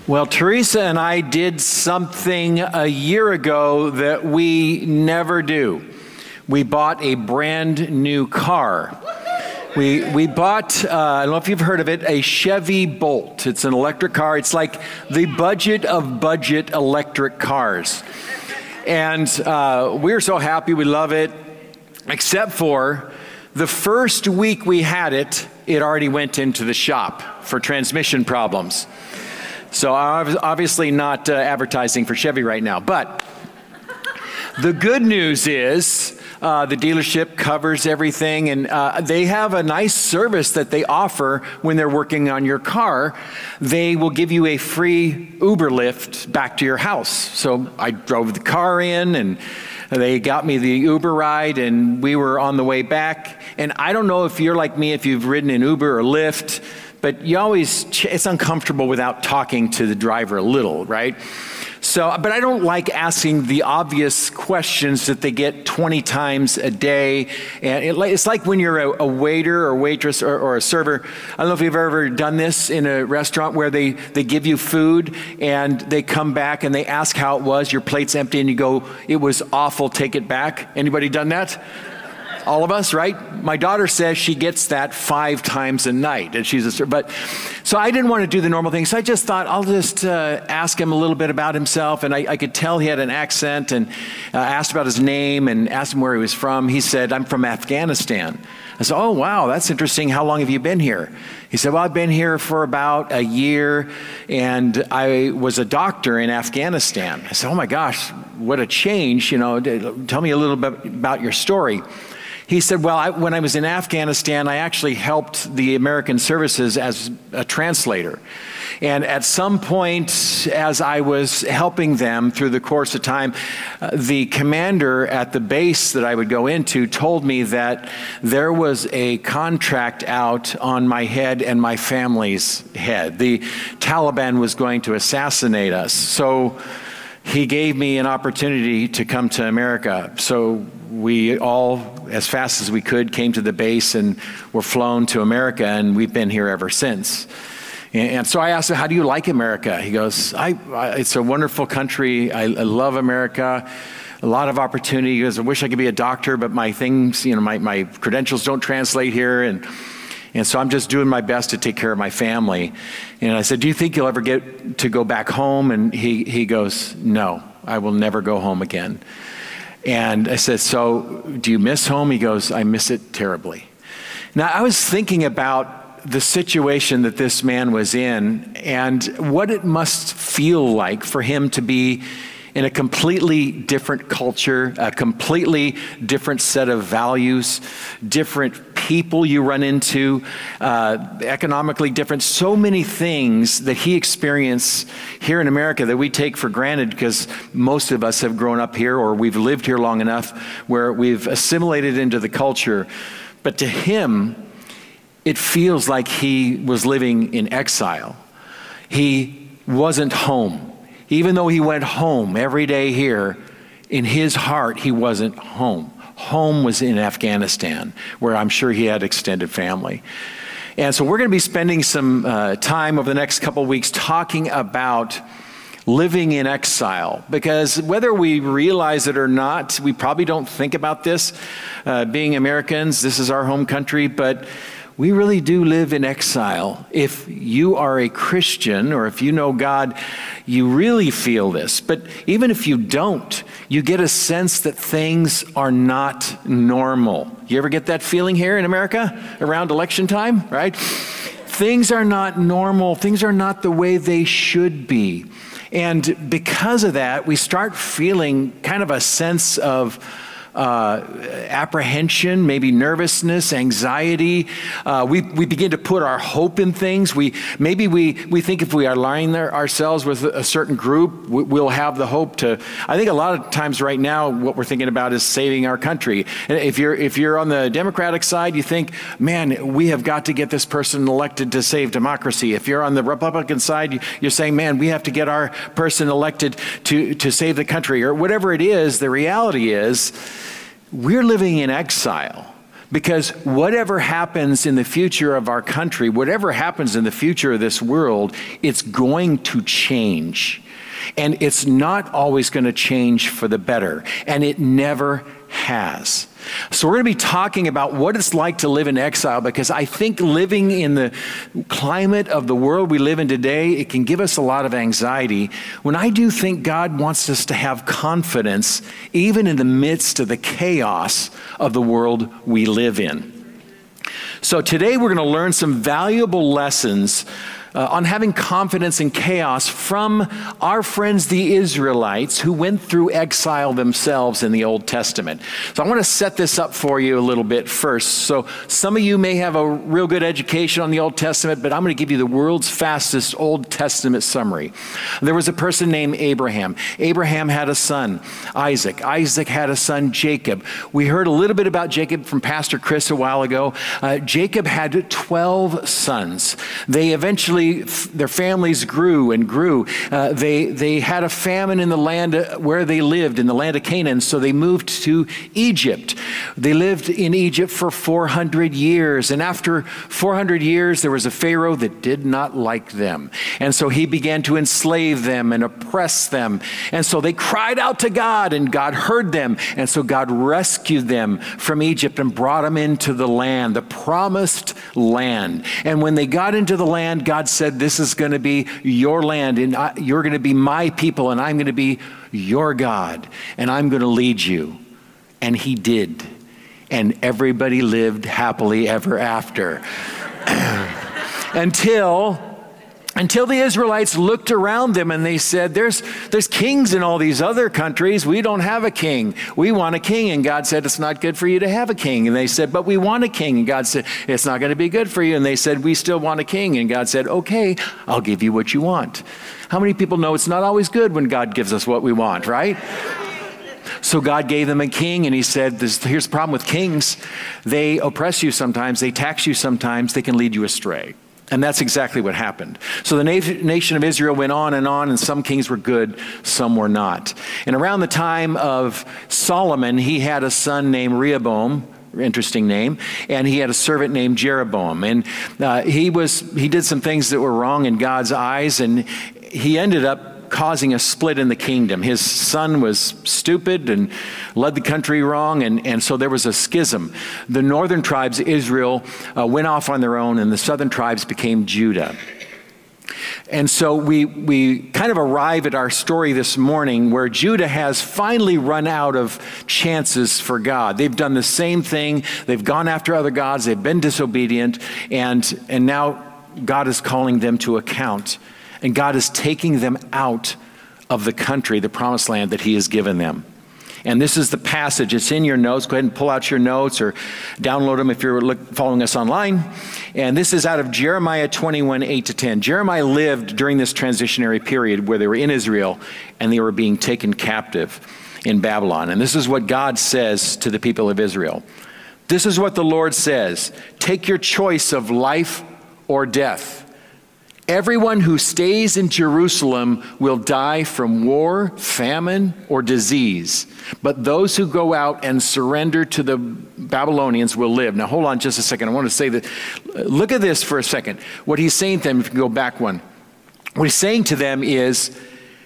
Well, Teresa and I did something a year ago that we never do. We bought a brand new car. We bought, I don't know if you've heard of it, a Chevy Bolt. It's an electric car. It's like the budget of budget electric cars. And we're so happy, we love it, except for the first week we had it, it already went into the shop for transmission problems. So obviously not advertising for Chevy right now. But the good news is the dealership covers everything, and they have a nice service that they offer when they're working on your car. They will give you a free Uber lift back to your house. So I drove the car in, and they got me the Uber ride, and we were on the way back. And I don't know if you're like me, if you've ridden an Uber or Lyft, but you always, it's uncomfortable without talking to the driver a little, right? So, but I don't like asking the obvious questions that they get 20 times a day. And it's like when you're a waiter or waitress or a server. I don't know if you've ever done this in a restaurant where they give you food and they come back and they ask how it was, your plate's empty, and you go, "It was awful, take it back." Anybody done that? All of us, right? My daughter says she gets that 5 times a night, and she's a, but so I didn't want to do the normal thing. So I just thought I'll just ask him a little bit about himself, and I could tell he had an accent, and asked about his name and asked him where he was from. He said, "I'm from Afghanistan." I said, "Oh, wow, that's interesting. How long have you been here?" He said, "Well, I've been here for about a year, and I was a doctor in Afghanistan." I said, "Oh my gosh, what a change. You know, tell me a little bit about your story." He said, "Well, when I was in Afghanistan, I actually helped the American services as a translator. And at some point, as I was helping them through the course of time, the commander at the base that I would go into told me that there was a contract out on my head and my family's head. The Taliban was going to assassinate us. So he gave me an opportunity to come to America." So we all, as fast as we could, came to the base and were flown to America, and we've been here ever since. And so I asked him, "How do you like America?" He goes, "It's a wonderful country. I love America. A lot of opportunity." He goes, "I wish I could be a doctor, but my things, you know, my credentials don't translate here. And so I'm just doing my best to take care of my family." And I said, "Do you think you'll ever get to go back home?" And he goes, "No, I will never go home again." And I said, "So do you miss home?" He goes, "I miss it terribly." Now, I was thinking about the situation that this man was in and what it must feel like for him to be in a completely different culture, a completely different set of values, different people you run into, economically different, so many things that he experienced here in America that we take for granted because most of us have grown up here or we've lived here long enough where we've assimilated into the culture. But to him, it feels like he was living in exile. He wasn't home. Even though he went home every day here, in his heart, he wasn't home. Home was in Afghanistan, where I'm sure he had extended family. And so we're going to be spending some time over the next couple of weeks talking about living in exile, because whether we realize it or not, we probably don't think about this. Being Americans, this is our home country, but we really do live in exile. If you are a Christian or if you know God, you really feel this. But even if you don't, you get a sense that things are not normal. You ever get that feeling here in America around election time, right? Things are not normal. Things are not the way they should be. And because of that, we start feeling kind of a sense of apprehension, maybe nervousness, anxiety. We begin to put our hope in things. We think if we align ourselves with a certain group, we'll have the hope to. I think a lot of times right now, what we're thinking about is saving our country. And if you're on the Democratic side, you think, man, we have got to get this person elected to save democracy. If you're on the Republican side, you're saying, man, we have to get our person elected to save the country, or whatever it is. The reality is, we're living in exile. Because whatever happens in the future of our country, whatever happens in the future of this world, it's going to change. And it's not always going to change for the better. And it never has. So we're going to be talking about what it's like to live in exile, because I think living in the climate of the world we live in today, it can give us a lot of anxiety, when I do think God wants us to have confidence even in the midst of the chaos of the world we live in. So today we're going to learn some valuable lessons on having confidence in chaos from our friends the Israelites, who went through exile themselves in the Old Testament. So I want to set this up for you a little bit first. So some of you may have a real good education on the Old Testament, but I'm going to give you the world's fastest Old Testament summary. There was a person named Abraham. Abraham had a son, Isaac. Isaac had a son, Jacob. We heard a little bit about Jacob from Pastor Chris a while ago. Jacob had 12 sons. They eventually, their families grew and grew. They had a famine in the land where they lived, in the land of Canaan, so they moved to Egypt. They lived in Egypt for 400 years, and after 400 years, there was a Pharaoh that did not like them, and so he began to enslave them and oppress them, and so they cried out to God, and God heard them, and so God rescued them from Egypt and brought them into the land, the promised land. And when they got into the land, God said, this is going to be your land, and you're going to be my people, and I'm going to be your God, and I'm going to lead you. And he did. And everybody lived happily ever after. Until the Israelites looked around them and they said, there's kings in all these other countries. We don't have a king. We want a king. And God said, it's not good for you to have a king. And they said, but we want a king. And God said, it's not going to be good for you. And they said, we still want a king. And God said, okay, I'll give you what you want. How many people know it's not always good when God gives us what we want, right? So God gave them a king, and he said, here's the problem with kings. They oppress you sometimes. They tax you sometimes. They can lead you astray. And that's exactly what happened. So the nation of Israel went on, and some kings were good, some were not. And around the time of Solomon, he had a son named Rehoboam, interesting name, and he had a servant named Jeroboam. And he did some things that were wrong in God's eyes, and he ended up causing a split in the kingdom. His son was stupid and led the country wrong, and so there was a schism. The northern tribes, Israel, went off on their own, and the southern tribes became Judah. And so we kind of arrive at our story this morning where Judah has finally run out of chances for God. They've done the same thing. They've gone after other gods. They've been disobedient, and now God is calling them to account. And God is taking them out of the country, the promised land that he has given them. And this is the passage. It's in your notes. Go ahead and pull out your notes or download them if you're following us online. And this is out of Jeremiah 21, 8-10. Jeremiah lived during this transitionary period where they were in Israel and they were being taken captive in Babylon. And this is what God says to the people of Israel. This is what the Lord says. Take your choice of life or death. Everyone who stays in Jerusalem will die from war, famine, or disease. But those who go out and surrender to the Babylonians will live. Now, hold on just a second. I want to say that, look at this for a second. What he's saying to them, if you go back one, what he's saying to them is,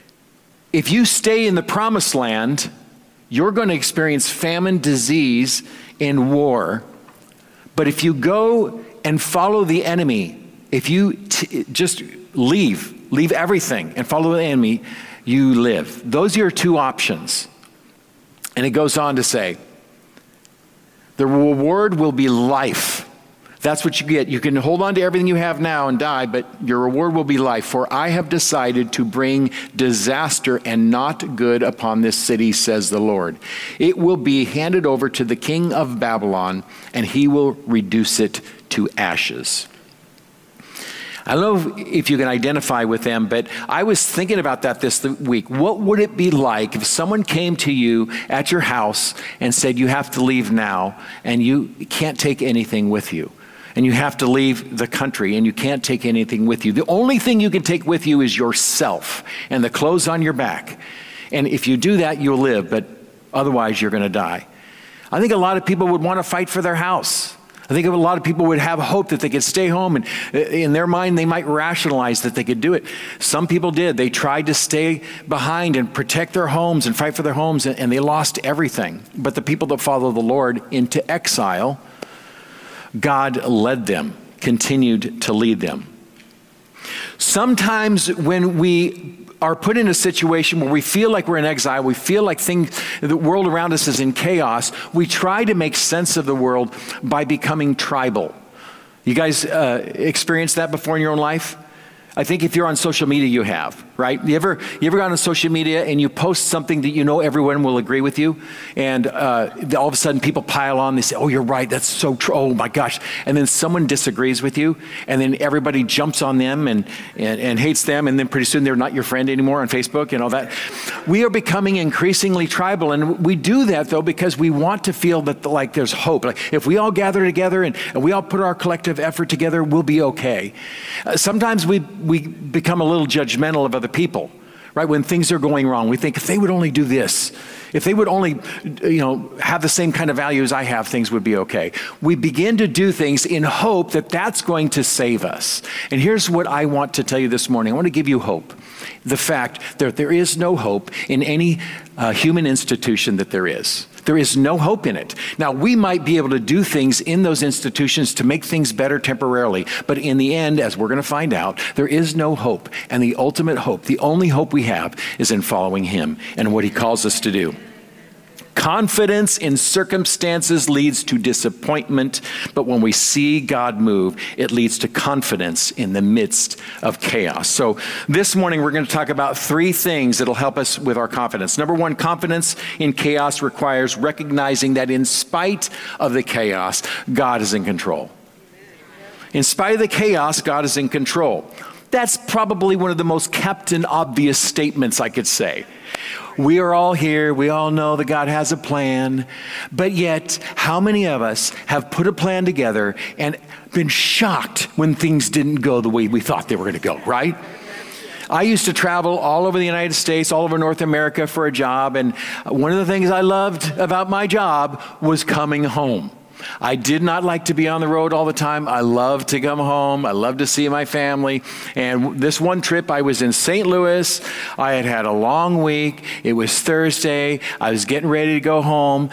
if you stay in the promised land, you're going to experience famine, disease, and war. But if you go and follow the enemy, if you just leave everything and follow the enemy, you live. Those are your two options. And it goes on to say, the reward will be life. That's what you get. You can hold on to everything you have now and die, but your reward will be life. For I have decided to bring disaster and not good upon this city, says the Lord. It will be handed over to the king of Babylon, and he will reduce it to ashes. I don't know if you can identify with them, but I was thinking about that this week. What would it be like if someone came to you at your house and said, you have to leave now, and you can't take anything with you? And you have to leave the country, and you can't take anything with you. The only thing you can take with you is yourself and the clothes on your back. And if you do that, you'll live, but otherwise you're going to die. I think a lot of people would want to fight for their house. I think a lot of people would have hope that they could stay home, and in their mind they might rationalize that they could do it. Some people did. They tried to stay behind and protect their homes and fight for their homes, and they lost everything. But the people that follow the Lord into exile, God led them, continued to lead them. Sometimes when we are put in a situation where we feel like we're in exile, we feel like the world around us is in chaos, we try to make sense of the world by becoming tribal. You guys experienced that before in your own life? I think if you're on social media, you have, right? You ever gone on social media and you post something that you know everyone will agree with you, and all of a sudden people pile on, they say, oh, you're right, that's so true, oh my gosh. And then someone disagrees with you, and then everybody jumps on them and hates them, and then pretty soon they're not your friend anymore on Facebook and all that. We are becoming increasingly tribal, and we do that though because we want to feel that like there's hope. Like if we all gather together and we all put our collective effort together, we'll be okay. Sometimes we become a little judgmental of other people, right? When things are going wrong, we think if they would only do this, if they would only, have the same kind of values I have, things would be okay. We begin to do things in hope that that's going to save us. And here's what I want to tell you this morning. I want to give you hope. The fact that there is no hope in any human institution that there is. There is no hope in it. Now, we might be able to do things in those institutions to make things better temporarily, but in the end, as we're going to find out, there is no hope. And the ultimate hope, the only hope we have, is in following Him and what He calls us to do. Confidence in circumstances leads to disappointment, but when we see God move, it leads to confidence in the midst of chaos. So this morning, we're going to talk about 3 things that'll help us with our confidence. Number 1, confidence in chaos requires recognizing that in spite of the chaos, God is in control. In spite of the chaos, God is in control. That's probably one of the most Captain Obvious statements I could say. We are all here. We all know that God has a plan. But yet, how many of us have put a plan together and been shocked when things didn't go the way we thought they were going to go, right? I used to travel all over the United States, all over North America for a job. And one of the things I loved about my job was coming home. I did not like to be on the road all the time. I loved to come home. I loved to see my family. And this one trip, I was in St. Louis. I had had a long week. It was Thursday. I was getting ready to go home.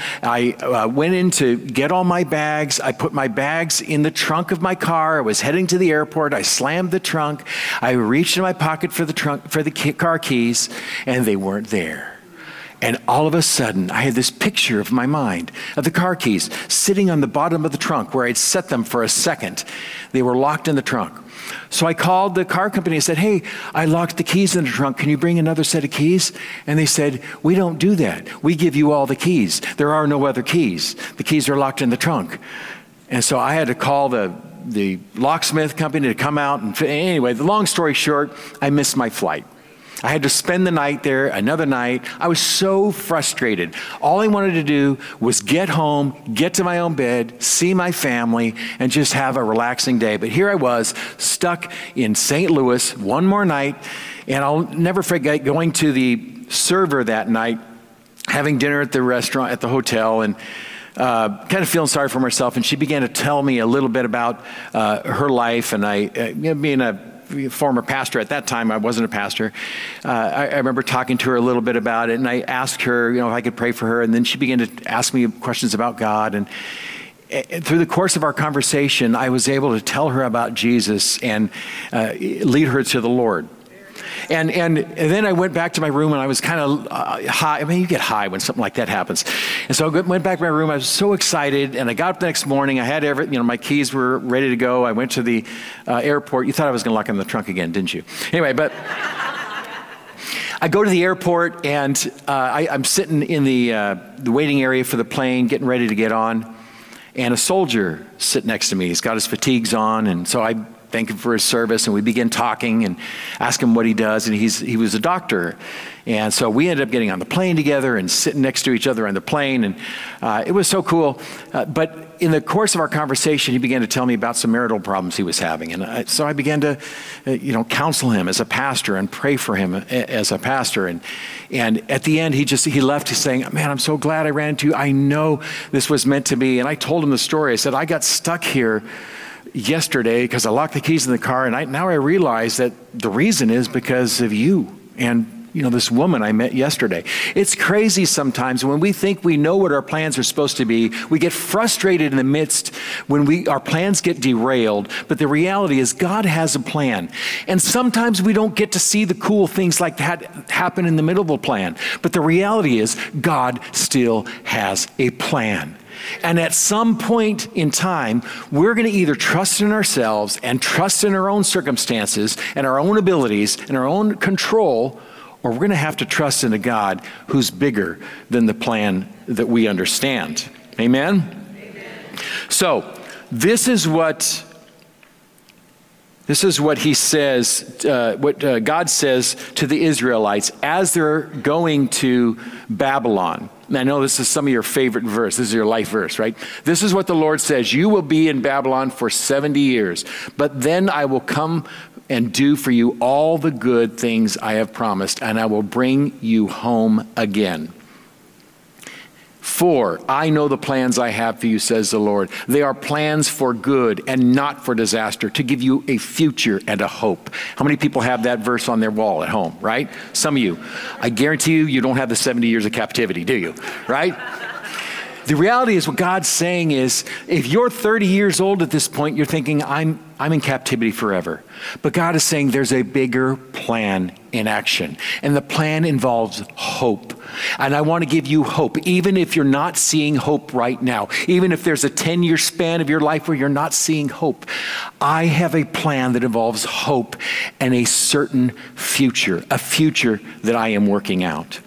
I went in to get all my bags. I put my bags in the trunk of my car. I was heading to the airport. I slammed the trunk. I reached in my pocket for the car keys, and they weren't there. And all of a sudden, I had this picture of my mind of the car keys sitting on the bottom of the trunk where I'd set them for a second. They were locked in the trunk. So I called the car company and said, hey, I locked the keys in the trunk. Can you bring another set of keys? And they said, we don't do that. We give you all the keys. There are no other keys. The keys are locked in the trunk. And so I had to call the locksmith company to come out. And anyway, the long story short, I missed my flight. I had to spend the night there, another night. I was so frustrated. All I wanted to do was get home, get to my own bed, see my family, and just have a relaxing day. But here I was, stuck in St. Louis one more night, and I'll never forget going to the server that night, having dinner at the restaurant, at the hotel, and kind of feeling sorry for myself. And she began to tell me a little bit about her life, and being a former pastor at that time, I wasn't a pastor. I remember talking to her a little bit about it, and I asked her, if I could pray for her, and then she began to ask me questions about God. And through the course of our conversation, I was able to tell her about Jesus and lead her to the Lord. And then I went back to my room, and I was kind of high. I mean, you get high when something like that happens. And so I went back to my room. I was so excited, and I got up the next morning. I had my keys were ready to go. I went to the airport. You thought I was going to lock them in the trunk again, didn't you? Anyway, but I go to the airport, and I'm sitting in the waiting area for the plane, getting ready to get on. And a soldier sitting next to me. He's got his fatigues on, and so I thank him for his service, and we began talking and asked him what he does, and he was a doctor. And so we ended up getting on the plane together and sitting next to each other on the plane, and it was so cool. But in the course of our conversation, he began to tell me about some marital problems he was having. And so I began to, counsel him as a pastor and pray for him as a pastor. And at the end, he left saying, man, I'm so glad I ran into you. I know this was meant to be. And I told him the story. I said, I got stuck here yesterday because I locked the keys in the car. And now I realize that the reason is because of you. And this woman I met yesterday. It's crazy sometimes when we think we know what our plans are supposed to be. We get frustrated in the midst when our plans get derailed. But the reality is God has a plan. And sometimes we don't get to see the cool things like that happen in the middle of a plan. But the reality is God still has a plan. And at some point in time, we're going to either trust in ourselves and trust in our own circumstances and our own abilities and our own control, or we're going to have to trust in a God who's bigger than the plan that we understand. Amen? Amen. So this is what he says, what God says to the Israelites as they're going to Babylon. And I know this is some of your favorite verse. This is your life verse, right? This is what the Lord says. You will be in Babylon for 70 years, but then I will come and do for you all the good things I have promised, and I will bring you home again. For I know the plans I have for you, says the Lord. They are plans for good and not for disaster, to give you a future and a hope. How many people have that verse on their wall at home, right? Some of you. I guarantee you don't have the 70 years of captivity, do you? Right? The reality is what God's saying is, if you're 30 years old at this point, you're thinking, I'm in captivity forever. But God is saying there's a bigger plan in action. And the plan involves hope. And I want to give you hope, even if you're not seeing hope right now. Even if there's a 10-year span of your life where you're not seeing hope. I have a plan that involves hope and a certain future, a future that I am working out.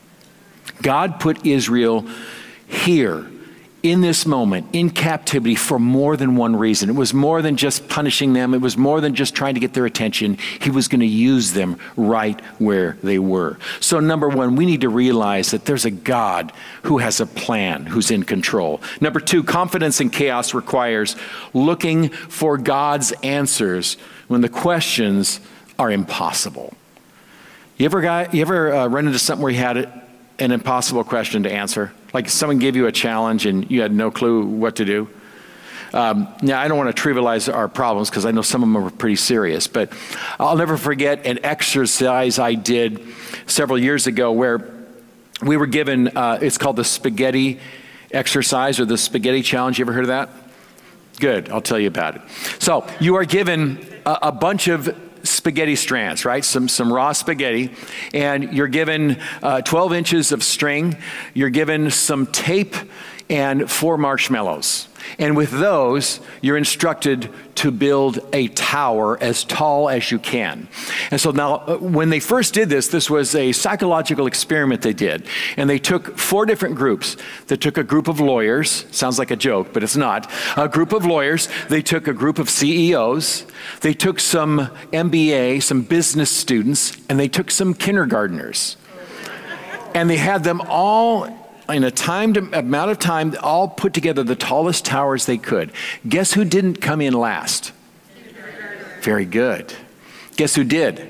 God put Israel here in this moment in captivity for more than one reason. It was more than just punishing them. It was more than just trying to get their attention. He was going to use them right where they were. So number one, we need to realize that there's a God who has a plan, who's in control. Number two, confidence in chaos requires looking for God's answers when the questions are impossible. You ever run into something where you had an impossible question to answer? Like someone gave you a challenge and you had no clue what to do? Now, I don't want to trivialize our problems because I know some of them are pretty serious, but I'll never forget an exercise I did several years ago where we were given, it's called the spaghetti exercise or the spaghetti challenge. You ever heard of that? Good, I'll tell you about it. So you are given a bunch of spaghetti strands, right? Some raw spaghetti, and you're given 12 inches of string, you're given some tape and 4 marshmallows. And with those, you're instructed to build a tower as tall as you can. And so now, when they first did this was a psychological experiment they did. And they took 4 different groups. They took a group of lawyers, sounds like a joke, but it's not. A group of lawyers, they took a group of CEOs, they took some MBA, some business students, and they took some kindergartners. And they had them all in a timed amount of time, all put together the tallest towers they could. Guess who didn't come in last? Very good. Guess who did?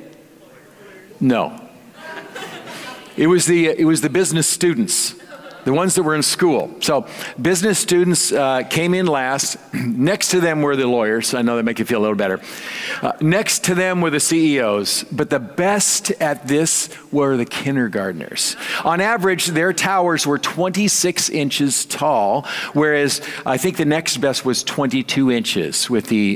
No. It was the business students, the ones that were in school. So business students came in last. Next to them were the lawyers. I know that make you feel a little better. Next to them were the CEOs. But the best at this were the kindergartners. On average, their towers were 26 inches tall, whereas I think the next best was 22 inches with the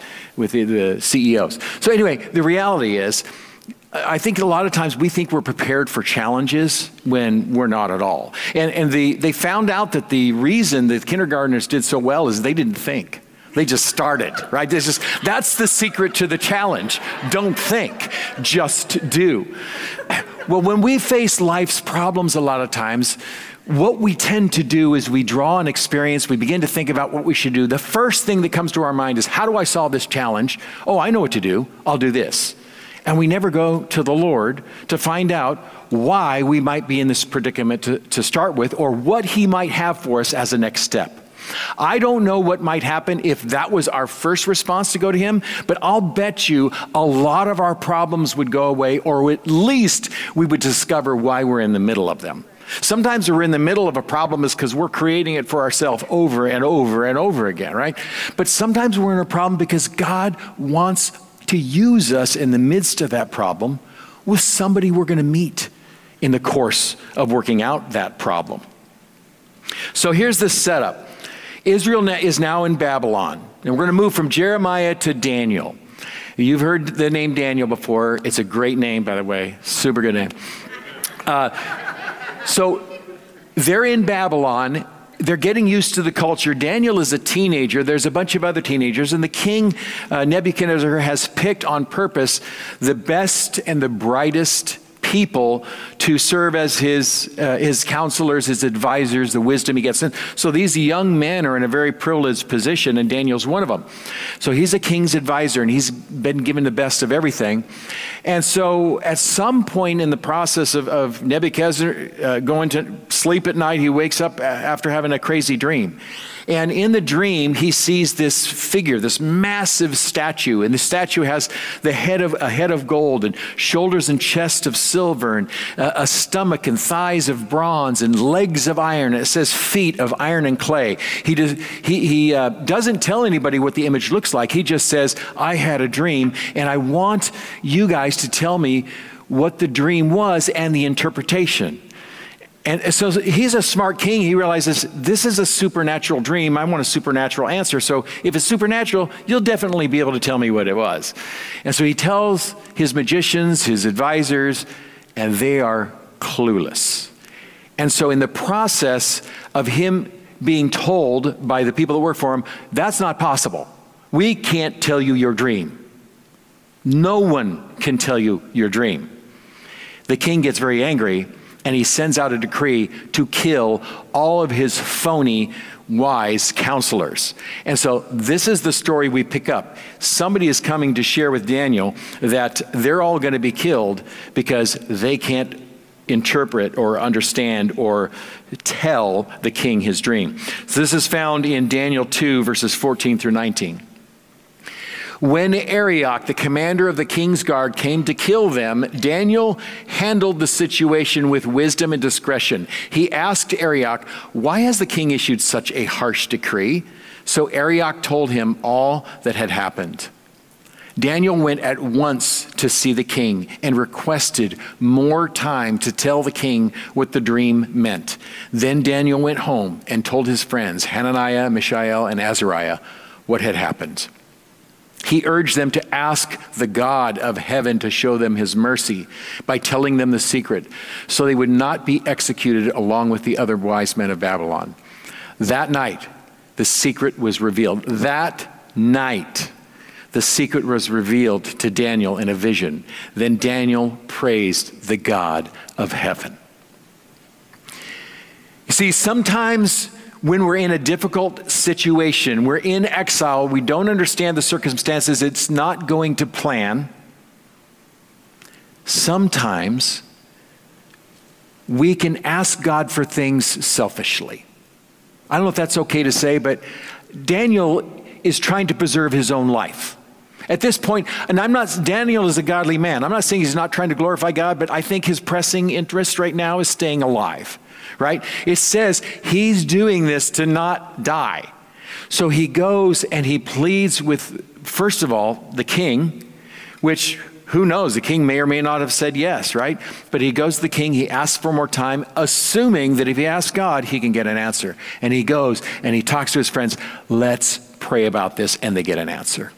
CEOs. So anyway, the reality is, I think a lot of times we think we're prepared for challenges when we're not at all. And they found out that the reason that kindergartners did so well is they didn't think. They just started, right? That's the secret to the challenge. Don't think, just do. Well, when we face life's problems a lot of times, what we tend to do is we draw an experience, we begin to think about what we should do. The first thing that comes to our mind is, how do I solve this challenge? Oh, I know what to do. I'll do this. And we never go to the Lord to find out why we might be in this predicament to start with, or what he might have for us as a next step. I don't know what might happen if that was our first response to go to him, but I'll bet you a lot of our problems would go away, or at least we would discover why we're in the middle of them. Sometimes we're in the middle of a problem is because we're creating it for ourselves over and over and over again, right? But sometimes we're in a problem because God wants to use us in the midst of that problem with somebody we're going to meet in the course of working out that problem. So here's the setup. Israel is now in Babylon, and we're going to move from Jeremiah to Daniel. You've heard the name Daniel before. It's a great name, by the way. Super good name. So they're in Babylon. They're getting used to the culture. Daniel is a teenager. There's a bunch of other teenagers, and the king, Nebuchadnezzar, has picked on purpose the best and the brightest people to serve as his counselors, his advisors, the wisdom he gets. So these young men are in a very privileged position, and Daniel's one of them. So he's a king's advisor, and he's been given the best of everything. And so at some point in the process of Nebuchadnezzar going to sleep at night, he wakes up after having a crazy dream. And in the dream, he sees this figure, this massive statue. And the statue has a head of gold, and shoulders and chest of silver, and a stomach and thighs of bronze, and legs of iron. It says feet of iron and clay. He doesn't tell anybody what the image looks like. He just says, I had a dream, and I want you guys to tell me what the dream was and the interpretation. And so he's a smart king. He realizes this is a supernatural dream. I want a supernatural answer. So if it's supernatural, you'll definitely be able to tell me what it was. And so he tells his magicians, his advisors, and they are clueless. And so in the process of him being told by the people that work for him, that's not possible. We can't tell you your dream. No one can tell you your dream. The king gets very angry, and he sends out a decree to kill all of his phony, wise counselors. And so this is the story we pick up. Somebody is coming to share with Daniel that they're all going to be killed because they can't interpret or understand or tell the king his dream. So this is found in Daniel 2, verses 14 through 19. When Arioch, the commander of the king's guard, came to kill them, Daniel handled the situation with wisdom and discretion. He asked Arioch, why has the king issued such a harsh decree? So Arioch told him all that had happened. Daniel went at once to see the king and requested more time to tell the king what the dream meant. Then Daniel went home and told his friends, Hananiah, Mishael, and Azariah, what had happened. He urged them to ask the God of heaven to show them his mercy by telling them the secret, so they would not be executed along with the other wise men of Babylon. That night, the secret was revealed. That night, the secret was revealed to Daniel in a vision. Then Daniel praised the God of heaven. You see, sometimes when we're in a difficult situation, we're in exile, we don't understand the circumstances, it's not going to plan. Sometimes we can ask God for things selfishly. I don't know if that's okay to say, but Daniel is trying to preserve his own life. At this point, and Daniel is a godly man. I'm not saying he's not trying to glorify God, but I think his pressing interest right now is staying alive. Right? It says he's doing this to not die. So he goes and he pleads with, first of all, the king, which who knows, the king may or may not have said yes, right? But he goes to the king, he asks for more time, assuming that if he asks God, he can get an answer. And he goes and he talks to his friends, let's pray about this, and they get an answer.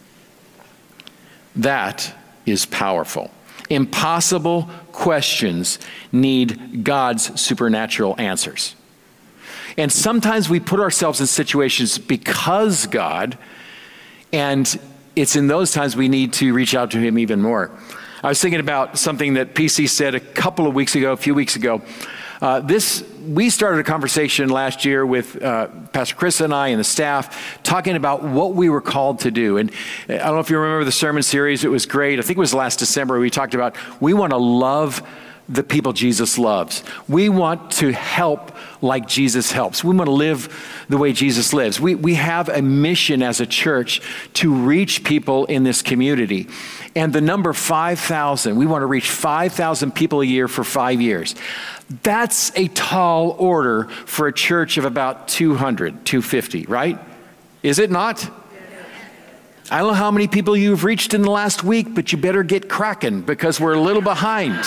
That is powerful. Impossible questions need God's supernatural answers. And sometimes we put ourselves in situations because God, and it's in those times we need to reach out to him even more. I was thinking about something that PC said a few weeks ago. We started a conversation last year with Pastor Chris and I and the staff talking about what we were called to do. And I don't know if you remember the sermon series. It was great. I think it was last December. We talked about we want to love the people Jesus loves. We want to help like Jesus helps. We want to live the way Jesus lives. We have a mission as a church to reach people in this community. And the number 5,000, we want to reach 5,000 people a year for 5 years. That's a tall order for a church of about 200, 250, right? Is it not? I don't know how many people you've reached in the last week, but you better get cracking because we're a little behind.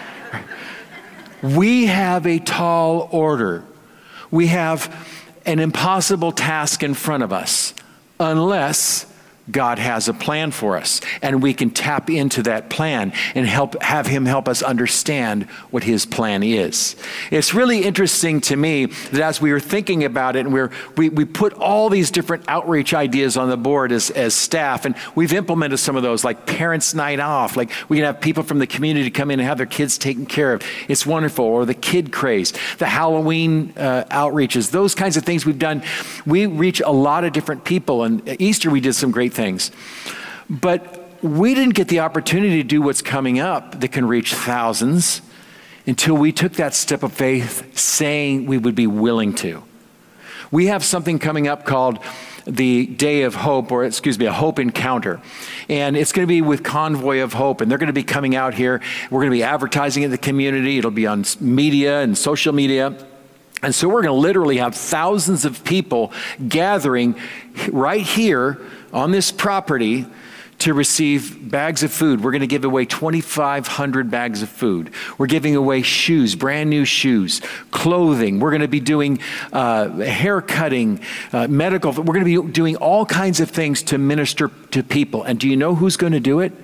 We have a tall order. We have an impossible task in front of us unless God has a plan for us, and we can tap into that plan and have him help us understand what his plan is. It's really interesting to me that as we were thinking about it, and we put all these different outreach ideas on the board as staff, and we've implemented some of those, like Parents' Night Off, like we can have people from the community come in and have their kids taken care of. It's wonderful. Or the Kid Craze, the Halloween outreaches, those kinds of things we've done. We reach a lot of different people, and at Easter we did some great things. But we didn't get the opportunity to do what's coming up that can reach thousands until we took that step of faith saying we would be willing to. We have something coming up called the Day of Hope, a Hope Encounter. And it's going to be with Convoy of Hope. And they're going to be coming out here. We're going to be advertising in the community. It'll be on media and social media. And so we're going to literally have thousands of people gathering right here on this property to receive bags of food. We're going to give away 2,500 bags of food. We're giving away shoes, brand new shoes, clothing. We're going to be doing hair cutting, medical. We're going to be doing all kinds of things to minister to people. And do you know who's going to do it?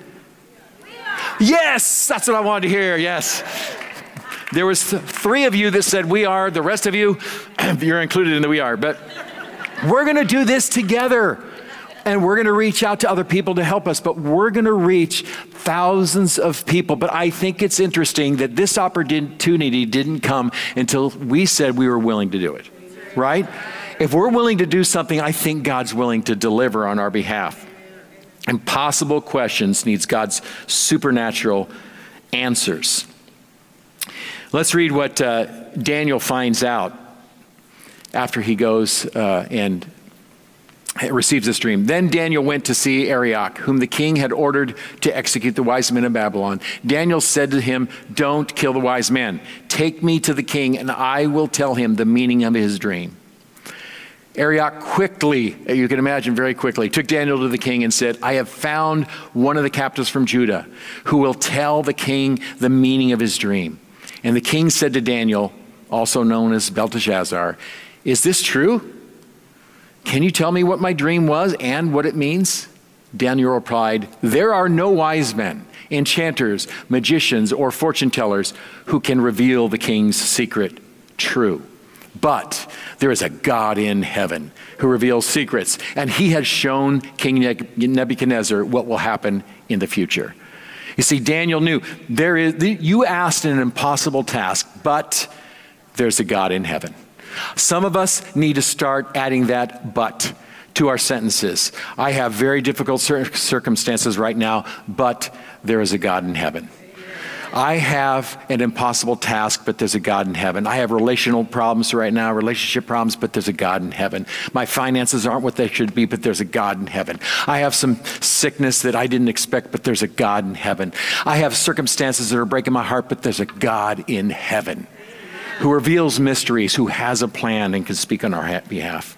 Yes, that's what I wanted to hear. Yes. There was 3 of you that said we are. The rest of you, you're included in the we are. But we're going to do this together. And we're going to reach out to other people to help us. But we're going to reach thousands of people. But I think it's interesting that this opportunity didn't come until we said we were willing to do it. Right? If we're willing to do something, I think God's willing to deliver on our behalf. Impossible questions needs God's supernatural answers. Let's read what Daniel finds out after he goes and receives this dream. Then Daniel went to see Arioch, whom the king had ordered to execute the wise men of Babylon. Daniel said to him, "Don't kill the wise men. Take me to the king, and I will tell him the meaning of his dream." Arioch quickly, you can imagine very quickly, took Daniel to the king and said, "I have found one of the captives from Judah who will tell the king the meaning of his dream." And the king said to Daniel, also known as Belteshazzar, "Is this true? Can you tell me what my dream was and what it means?" Daniel replied, "There are no wise men, enchanters, magicians, or fortune tellers who can reveal the king's secret. True. But there is a God in heaven who reveals secrets, and he has shown King Nebuchadnezzar what will happen in the future." You see, Daniel knew you asked an impossible task, but there's a God in heaven. Some of us need to start adding that "but" to our sentences. I have very difficult circumstances right now, but there is a God in heaven. I have an impossible task, but there's a God in heaven. I have relational problems right now, relationship problems, but there's a God in heaven. My finances aren't what they should be, but there's a God in heaven. I have some sickness that I didn't expect, but there's a God in heaven. I have circumstances that are breaking my heart, but there's a God in heaven who reveals mysteries, who has a plan and can speak on our behalf.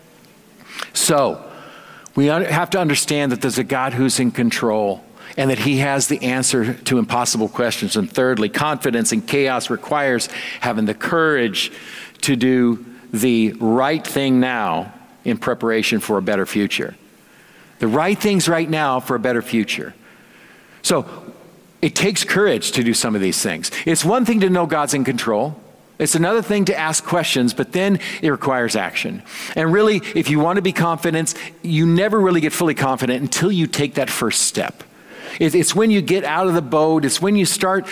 So we have to understand that there's a God who's in control, and that he has the answer to impossible questions. And thirdly, confidence in chaos requires having the courage to do the right thing now in preparation for a better future. The right things right now for a better future. So it takes courage to do some of these things. It's one thing to know God's in control. It's another thing to ask questions, but then it requires action. And really, if you want to be confident, you never really get fully confident until you take that first step. It's when you get out of the boat. It's when you start,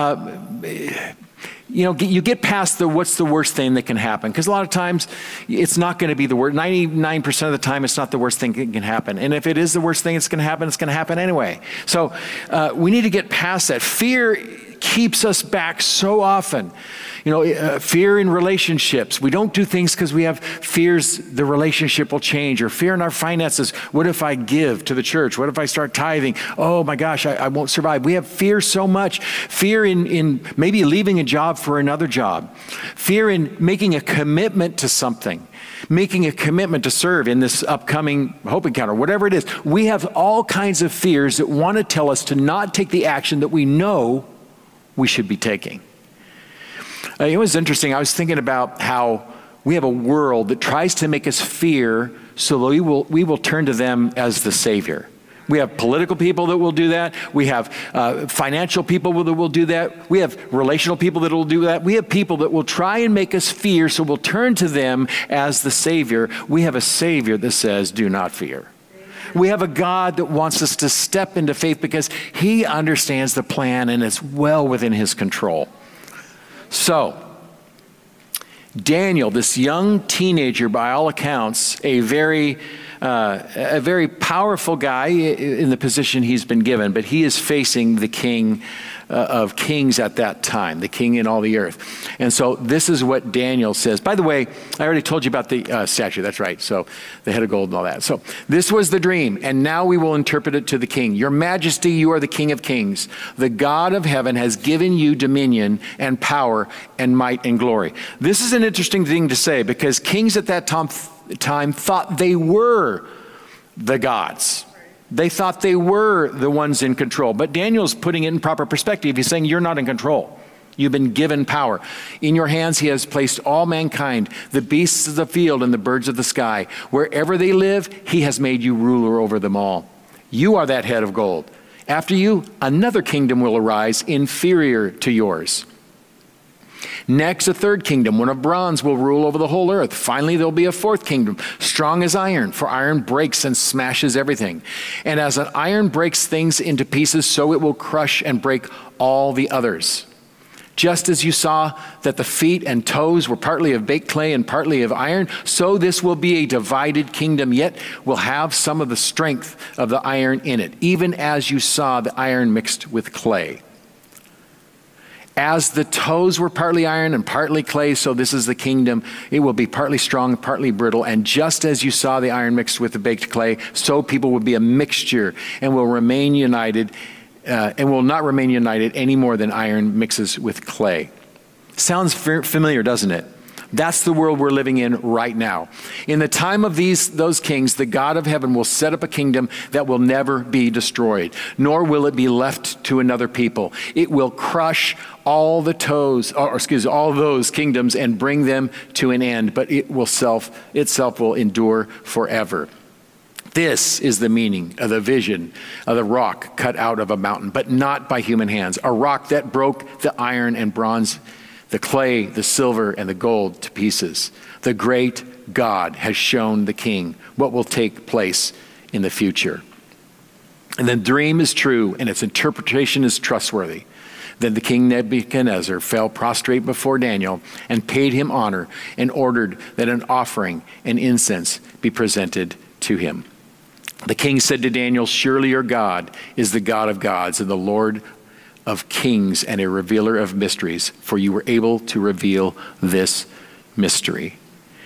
you get past what's the worst thing that can happen. Because a lot of times it's not going to be the worst. 99% of the time it's not the worst thing that can happen. And if it is the worst thing that's going to happen anyway. So we need to get past that. Fear keeps us back so often. Fear in relationships. We don't do things because we have fears the relationship will change, or fear in our finances. What if I give to the church? What if I start tithing? Oh my gosh, I won't survive. We have fear so much. Fear in maybe leaving a job for another job. Fear in making a commitment to something. Making a commitment to serve in this upcoming Hope Encounter, whatever it is. We have all kinds of fears that want to tell us to not take the action that we know we should be taking. It was interesting. I was thinking about how we have a world that tries to make us fear so that we will turn to them as the Savior. We have political people that will do that. We have financial people that will do that. We have relational people that will do that. We have people that will try and make us fear so we'll turn to them as the Savior. We have a Savior that says, do not fear. We have a God that wants us to step into faith because He understands the plan and it's well within His control. So, Daniel, this young teenager, by all accounts, a very powerful guy in the position he's been given, but he is facing the king of kings at that time, the king in all the earth. And so this is what Daniel says. By the way, I already told you about the statue. That's right. So the head of gold and all that. So this was the dream, and now we will interpret it to the king. Your Majesty, you are the King of kings. The God of heaven has given you dominion and power and might and glory. This is an interesting thing to say because kings at that time thought they were the gods. They thought they were the ones in control. But Daniel's putting it in proper perspective. He's saying, you're not in control. You've been given power. In your hands He has placed all mankind, the beasts of the field and the birds of the sky. Wherever they live, He has made you ruler over them all. You are that head of gold. After you, another kingdom will arise inferior to yours. Next, a third kingdom, one of bronze, will rule over the whole earth. Finally, there'll be a fourth kingdom, strong as iron, for iron breaks and smashes everything. And as an iron breaks things into pieces, so it will crush and break all the others. Just as you saw that the feet and toes were partly of baked clay and partly of iron, so this will be a divided kingdom, yet will have some of the strength of the iron in it, even as you saw the iron mixed with clay. As the toes were partly iron and partly clay, so this is the kingdom. It will be partly strong, partly brittle. And just as you saw the iron mixed with the baked clay, so people will be a mixture and will remain united, and will not remain united any more than iron mixes with clay. Sounds familiar, doesn't it? That's the world we're living in right now. In the time of those kings, the God of heaven will set up a kingdom that will never be destroyed, nor will it be left to another people. It will crush all those kingdoms and bring them to an end, but itself will endure forever. This is the meaning of the vision of the rock cut out of a mountain, but not by human hands, a rock that broke the iron and bronze, the clay, the silver, and the gold to pieces. The great God has shown the king what will take place in the future. And the dream is true and its interpretation is trustworthy. Then the king Nebuchadnezzar fell prostrate before Daniel and paid him honor and ordered that an offering and incense be presented to him. The king said to Daniel, surely your God is the God of gods and the Lord of kings and a revealer of mysteries, for you were able to reveal this mystery.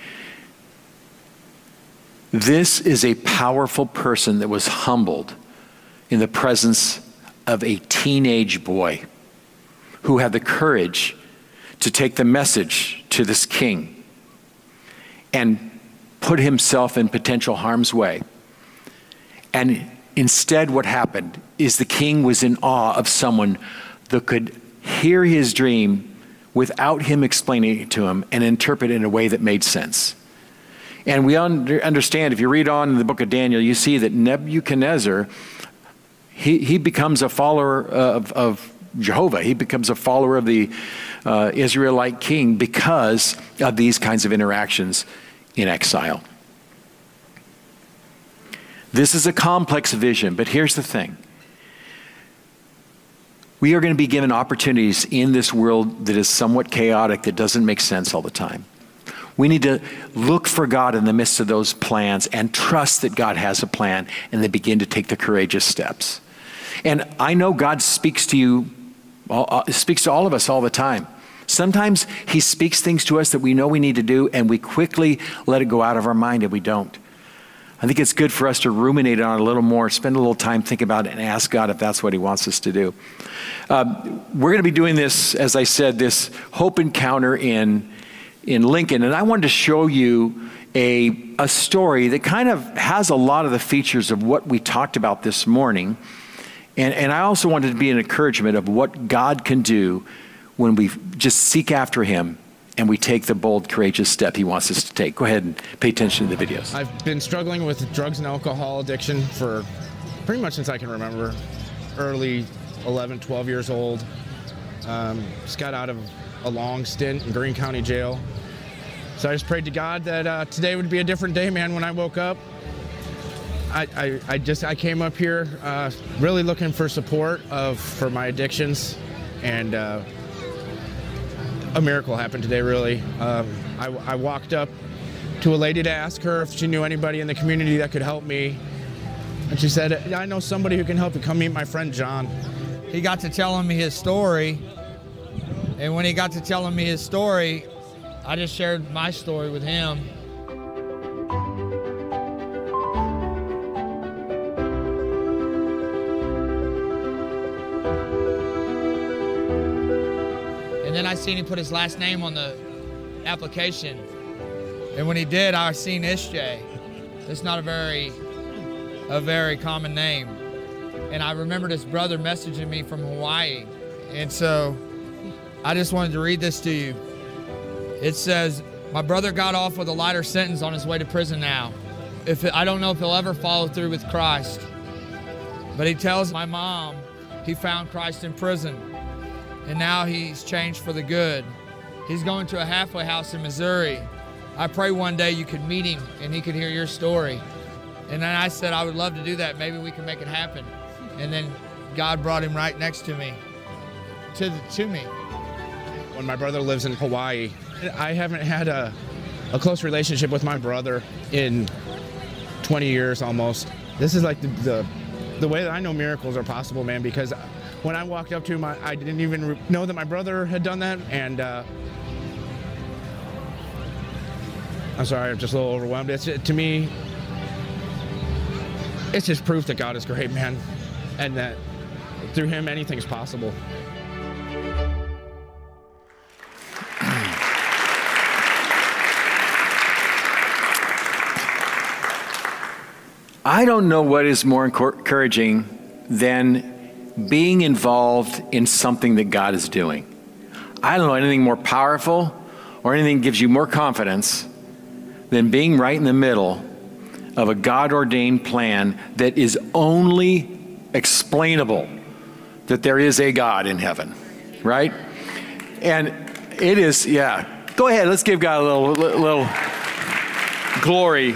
This is a powerful person that was humbled in the presence of a teenage boy who had the courage to take the message to this king and put himself in potential harm's way. And instead, what happened is the king was in awe of someone that could hear his dream without him explaining it to him and interpret it in a way that made sense. And we understand, if you read on in the book of Daniel, you see that Nebuchadnezzar, he becomes a follower of Jehovah. He becomes a follower of the Israelite king because of these kinds of interactions in exile. This is a complex vision, but here's the thing. We are going to be given opportunities in this world that is somewhat chaotic, that doesn't make sense all the time. We need to look for God in the midst of those plans and trust that God has a plan, and then begin to take the courageous steps. And I know God speaks to you, speaks to all of us all the time. Sometimes he speaks things to us that we know we need to do, and we quickly let it go out of our mind, and we don't. I think it's good for us to ruminate on it a little more, spend a little time thinking about it, and ask God if that's what he wants us to do. We're going to be doing this, as I said, this Hope Encounter in Lincoln. And I wanted to show you a story that kind of has a lot of the features of what we talked about this morning. And I also wanted to be an encouragement of what God can do when we just seek after him and we take the bold, courageous step he wants us to take. Go ahead and pay attention to the videos. I've been struggling with drugs and alcohol addiction for pretty much since I can remember. Early 11, 12 years old. Just got out of a long stint in Greene County Jail. So I just prayed to God that today would be a different day, man, when I woke up. I came up here really looking for support for my addictions, and a miracle happened today, really. I walked up to a lady to ask her if she knew anybody in the community that could help me. And she said, I know somebody who can help you. Come meet my friend John. He got to telling me his story. And when he got to telling me his story, I just shared my story with him. And then I seen him put his last name on the application. And when he did, I seen Ishjay. It's not a very common name. And I remembered his brother messaging me from Hawaii. And so I just wanted to read this to you. It says, my brother got off with a lighter sentence on his way to prison now. I don't know if he'll ever follow through with Christ. But he tells my mom he found Christ in prison. And now he's changed for the good. He's going to a halfway house in Missouri. I pray one day you could meet him and he could hear your story. And then I said, I would love to do that. Maybe we can make it happen. And then God brought him right next to me, to me. When my brother lives in Hawaii, I haven't had a close relationship with my brother in 20 years almost. This is like the way that I know miracles are possible, man, because when I walked up to him, I didn't even know that my brother had done that. And I'm sorry, I'm just a little overwhelmed. To me, it's just proof that God is great, man, and that through him, anything's possible. I don't know what is more encouraging than being involved in something that God is doing. I don't know anything more powerful or anything that gives you more confidence than being right in the middle of a God-ordained plan that is only explainable, that there is a God in heaven, right? And it is, yeah. Go ahead, let's give God a little glory.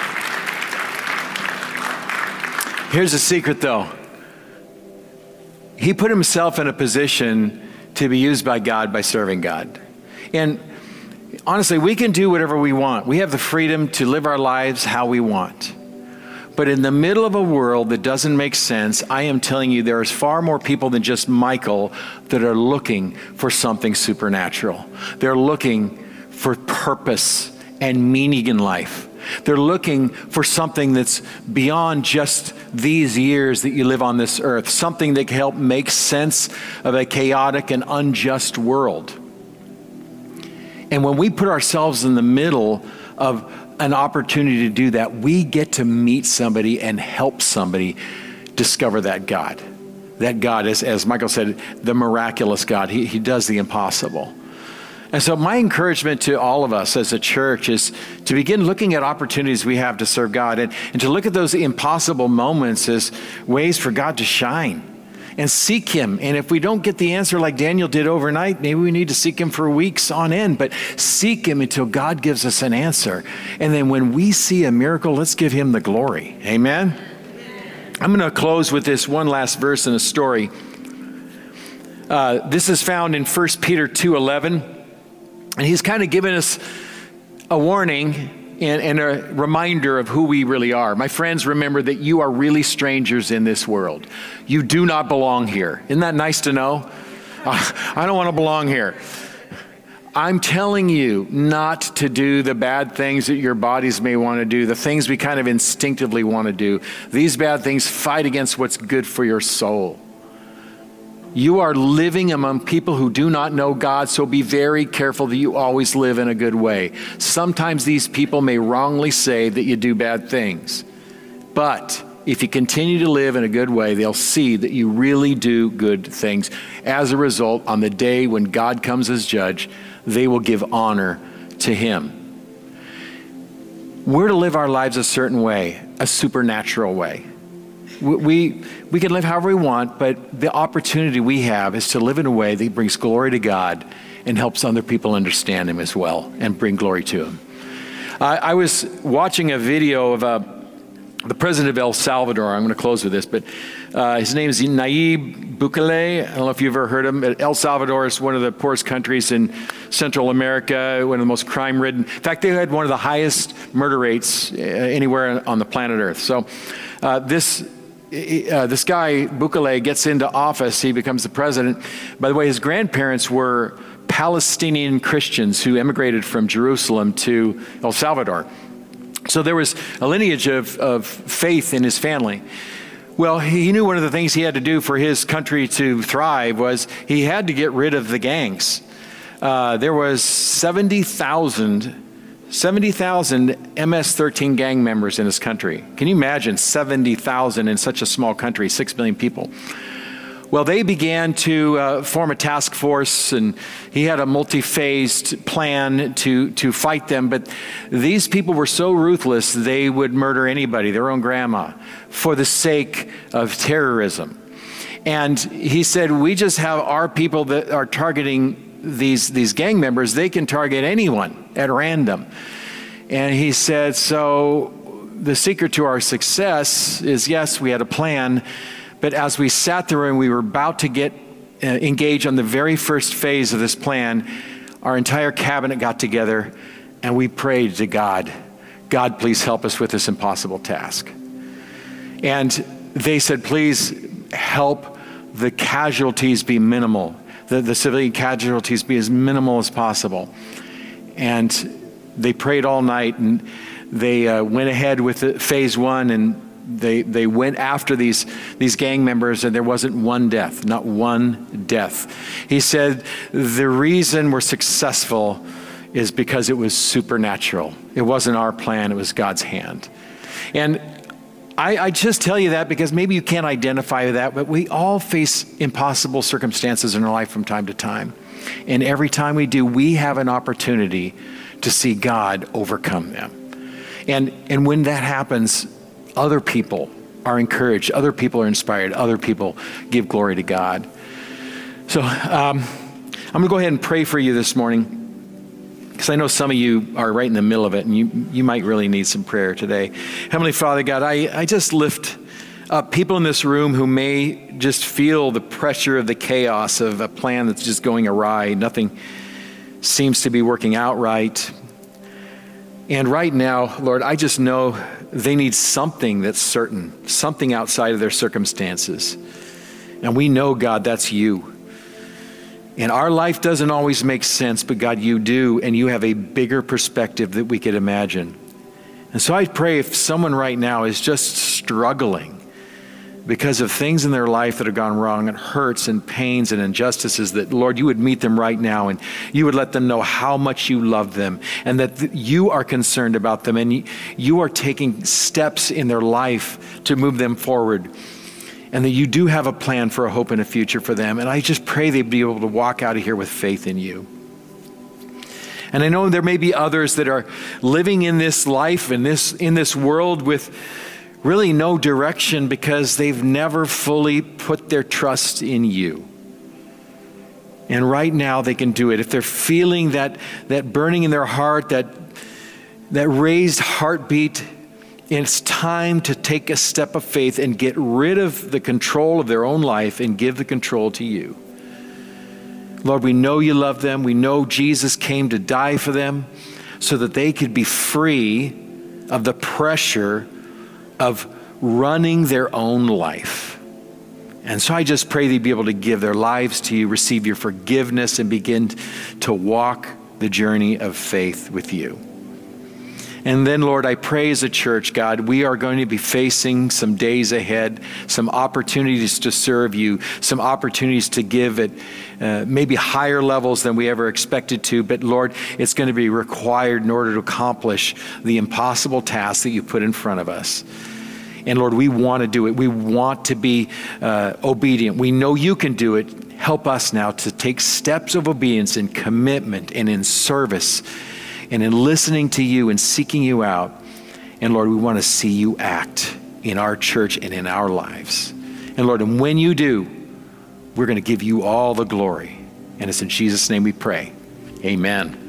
Here's the secret, though. He put himself in a position to be used by God by serving God. And honestly, we can do whatever we want. We have the freedom to live our lives how we want. But in the middle of a world that doesn't make sense, I am telling you there is far more people than just Michael that are looking for something supernatural. They're looking for purpose and meaning in life. They're looking for something that's beyond just these years that you live on this earth, something that can help make sense of a chaotic and unjust world. And when we put ourselves in the middle of an opportunity to do that, we get to meet somebody and help somebody discover that God. That God is, as Michael said, the miraculous God. He does the impossible. And so my encouragement to all of us as a church is to begin looking at opportunities we have to serve God and to look at those impossible moments as ways for God to shine and seek him. And if we don't get the answer like Daniel did overnight, maybe we need to seek him for weeks on end, but seek him until God gives us an answer. And then when we see a miracle, let's give him the glory. Amen? I'm going to close with this one last verse in a story. This is found in 1 Peter 2:11. And he's kind of given us a warning and a reminder of who we really are. My friends, remember that you are really strangers in this world. You do not belong here. Isn't that nice to know? I don't want to belong here. I'm telling you not to do the bad things that your bodies may want to do, the things we kind of instinctively want to do. These bad things fight against what's good for your soul. You are living among people who do not know God, so be very careful that you always live in a good way. Sometimes these people may wrongly say that you do bad things, but if you continue to live in a good way, they'll see that you really do good things. As a result, on the day when God comes as judge, they will give honor to him. We're to live our lives a certain way, a supernatural way. We can live however we want, but the opportunity we have is to live in a way that brings glory to God and helps other people understand him as well and bring glory to him. I was watching a video of the president of El Salvador. I'm going to close with this, but his name is Nayib Bukele. I don't know if you've ever heard of him. El Salvador is one of the poorest countries in Central America, one of the most crime-ridden. In fact, they had one of the highest murder rates anywhere on the planet Earth. So this guy, Bukele, gets into office. He becomes the president. By the way, his grandparents were Palestinian Christians who emigrated from Jerusalem to El Salvador. So there was a lineage of faith in his family. Well, he knew one of the things he had to do for his country to thrive was he had to get rid of the gangs. There was 70,000 MS-13 gang members in his country. Can you imagine 70,000 in such a small country, 6 million people? Well, they began to form a task force, and he had a multi-phased plan to fight them. But these people were so ruthless, they would murder anybody, their own grandma, for the sake of terrorism. And he said, we just have our people that are targeting these gang members. They can target anyone at random. And he said, so the secret to our success is, yes, we had a plan, but as we sat there and we were about to get engaged on the very first phase of this plan, our entire cabinet got together and we prayed to God, God, please help us with this impossible task. And they said, please help the casualties be minimal, the civilian casualties be as minimal as possible. And they prayed all night, and they went ahead with phase one, and they went after these gang members, and there wasn't one death, not one death. He said the reason we're successful is because it was supernatural. It wasn't our plan, it was God's hand. And I just tell you that because maybe you can't identify with that, but we all face impossible circumstances in our life from time to time. And every time we do, we have an opportunity to see God overcome them. And when that happens, other people are encouraged, other people are inspired, other people give glory to God. So I'm going to go ahead and pray for you this morning, because I know some of you are right in the middle of it, and you might really need some prayer today. Heavenly Father, God, I just lift up people in this room who may just feel the pressure of the chaos of a plan that's just going awry. Nothing seems to be working out right. And right now, Lord, I just know they need something that's certain, something outside of their circumstances. And we know, God, that's you. And our life doesn't always make sense, but God, you do, and you have a bigger perspective that we could imagine. And so I pray if someone right now is just struggling because of things in their life that have gone wrong, and hurts and pains and injustices, that, Lord, you would meet them right now and you would let them know how much you love them and that you are concerned about them and you are taking steps in their life to move them forward, and that you do have a plan for a hope and a future for them. And I just pray they'd be able to walk out of here with faith in you. And I know there may be others that are living in this life, in this world with really no direction because they've never fully put their trust in you. And right now they can do it. If they're feeling that burning in their heart, that raised heartbeat, it's time to take a step of faith and get rid of the control of their own life and give the control to you. Lord, we know you love them. We know Jesus came to die for them so that they could be free of the pressure of running their own life. And so I just pray they'd be able to give their lives to you, receive your forgiveness, and begin to walk the journey of faith with you. And then, Lord, I pray as a church, God, we are going to be facing some days ahead, some opportunities to serve you, some opportunities to give at maybe higher levels than we ever expected to. But Lord, it's going to be required in order to accomplish the impossible task that you put in front of us. And Lord, we want to do it. We want to be obedient. We know you can do it. Help us now to take steps of obedience and commitment and in service and in listening to you and seeking you out. And Lord, we want to see you act in our church and in our lives. And Lord, and when you do, we're going to give you all the glory. And it's in Jesus' name we pray. Amen.